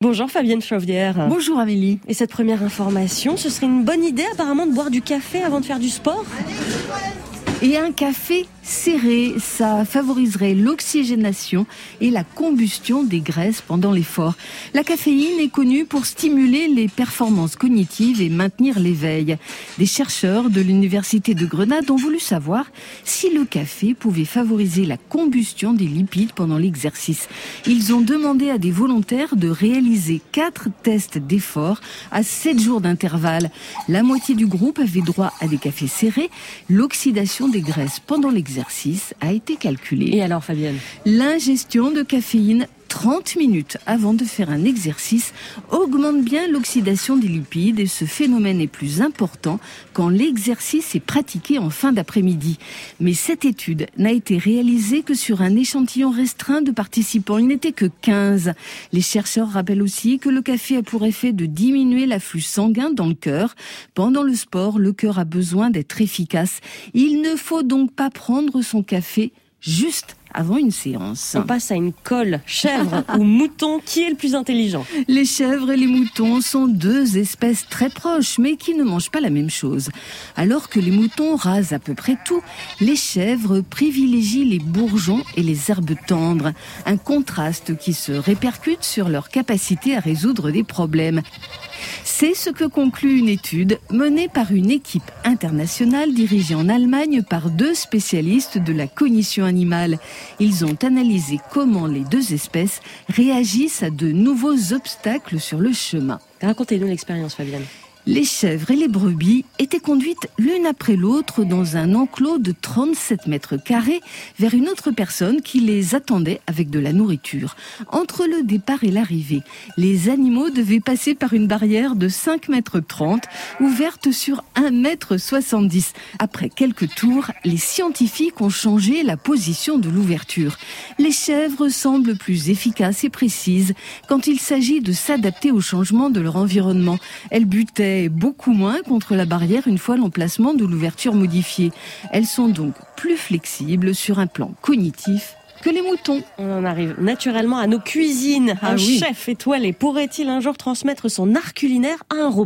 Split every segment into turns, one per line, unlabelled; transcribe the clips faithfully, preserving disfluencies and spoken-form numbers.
Bonjour Fabienne Chauvière.
Bonjour Amélie.
Et cette première information, ce serait une bonne idée apparemment de boire du café avant de faire du sport ?
Et un café serré, ça favoriserait l'oxygénation et la combustion des graisses pendant l'effort. La caféine est connue pour stimuler les performances cognitives et maintenir l'éveil. Des chercheurs de l'université de Grenade ont voulu savoir si le café pouvait favoriser la combustion des lipides pendant l'exercice. Ils ont demandé à des volontaires de réaliser quatre tests d'effort à sept jours d'intervalle. La moitié du groupe avait droit à des cafés serrés. L'oxydation des graisses pendant l'exercice a été calculée.
Et alors Fabienne ?
L'ingestion de caféine trente minutes avant de faire un exercice augmente bien l'oxydation des lipides et ce phénomène est plus important quand l'exercice est pratiqué en fin d'après-midi. Mais cette étude n'a été réalisée que sur un échantillon restreint de participants. Il n'était que quinze. Les chercheurs rappellent aussi que le café a pour effet de diminuer l'afflux sanguin dans le cœur. Pendant le sport, le cœur a besoin d'être efficace. Il ne faut donc pas prendre son café juste avant une séance.
On passe à une colle, chèvre ou mouton, qui est le plus intelligent ?
Les chèvres et les moutons sont deux espèces très proches, mais qui ne mangent pas la même chose. Alors que les moutons rasent à peu près tout, les chèvres privilégient les bourgeons et les herbes tendres. Un contraste qui se répercute sur leur capacité à résoudre des problèmes. C'est ce que conclut une étude menée par une équipe internationale dirigée en Allemagne par deux spécialistes de la cognition animale. Ils ont analysé comment les deux espèces réagissent à de nouveaux obstacles sur le chemin.
Racontez-nous l'expérience, Fabienne.
Les chèvres et les brebis étaient conduites l'une après l'autre dans un enclos de trente-sept mètres carrés vers une autre personne qui les attendait avec de la nourriture. Entre le départ et l'arrivée, les animaux devaient passer par une barrière de cinq mètres trente ouverte sur un mètre soixante-dix. Après quelques tours, les scientifiques ont changé la position de l'ouverture. Les chèvres semblent plus efficaces et précises quand il s'agit de s'adapter au changement de leur environnement. Elles butaient beaucoup moins contre la barrière une fois l'emplacement de l'ouverture modifié. Elles sont donc plus flexibles sur un plan cognitif que les moutons.
On en arrive naturellement à nos cuisines.
Ah
un
oui.
chef étoilé pourrait-il un jour transmettre son art culinaire à un robot ?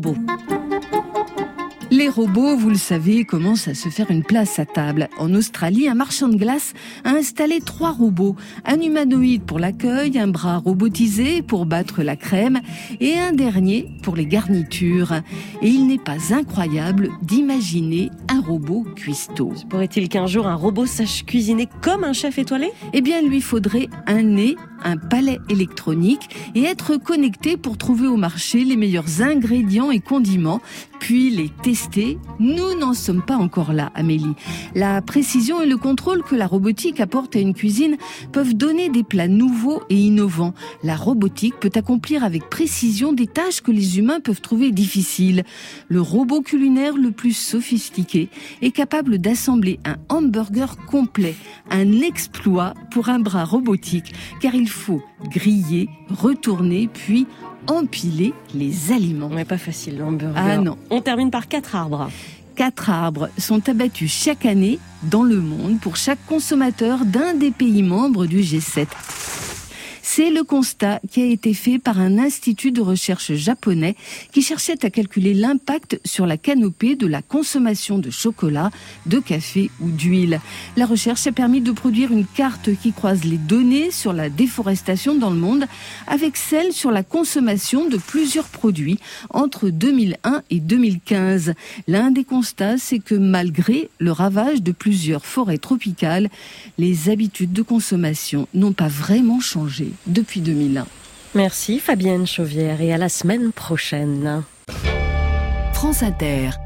Les robots, vous le savez, commencent à se faire une place à table. En Australie, un marchand de glace a installé trois robots. Un humanoïde pour l'accueil, un bras robotisé pour battre la crème et un dernier pour les garnitures. Et il n'est pas incroyable d'imaginer un robot cuistot.
Pourrait-il qu'un jour un robot sache cuisiner comme un chef étoilé ?
Eh bien, il lui faudrait un nez, un palais électronique et être connecté pour trouver au marché les meilleurs ingrédients et condiments, puis les tester. Nous n'en sommes pas encore là, Amélie. La précision et le contrôle que la robotique apporte à une cuisine peuvent donner des plats nouveaux et innovants. La robotique peut accomplir avec précision des tâches que les humains peuvent trouver difficiles. Le robot culinaire le plus sophistiqué est capable d'assembler un hamburger complet, un exploit pour un bras robotique, car il faut griller, retourner, puis empiler les aliments.
Ouais, pas facile, l'hamburger.
Ah non.
On termine par quatre arbres.
Quatre arbres sont abattus chaque année dans le monde pour chaque consommateur d'un des pays membres du G sept. C'est le constat qui a été fait par un institut de recherche japonais qui cherchait à calculer l'impact sur la canopée de la consommation de chocolat, de café ou d'huile. La recherche a permis de produire une carte qui croise les données sur la déforestation dans le monde avec celles sur la consommation de plusieurs produits entre deux mille un et deux mille quinze. L'un des constats, c'est que malgré le ravage de plusieurs forêts tropicales, les habitudes de consommation n'ont pas vraiment changé depuis deux mille un.
Merci Fabienne Chauvière et à la semaine prochaine.
France Inter.